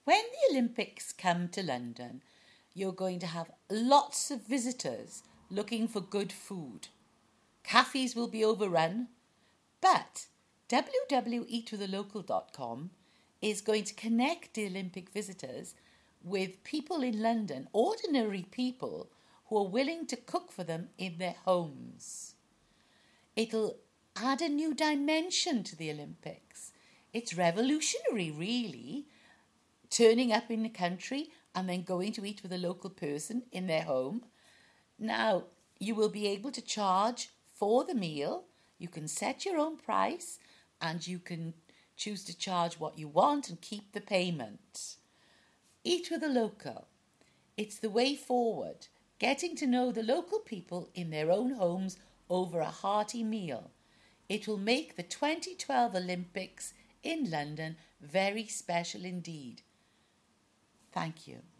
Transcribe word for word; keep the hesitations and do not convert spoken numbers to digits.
When the Olympics come to London, you're going to have lots of visitors looking for good food. Cafes will be overrun, but w w w dot eat with a local dot com is going to connect the Olympic visitors with people in London, ordinary people who are willing to cook for them in their homes. It'll add a new dimension to the Olympics. It's revolutionary, really, turning up in the country and then going to eat with a local person in their home. Now, you will be able to charge for the meal. You can set your own price and you can choose to charge what you want and keep the payment. Eat with a local. It's the way forward, getting to know the local people in their own homes over a hearty meal. It will make the twenty twelve Olympics in London very special indeed. Thank you.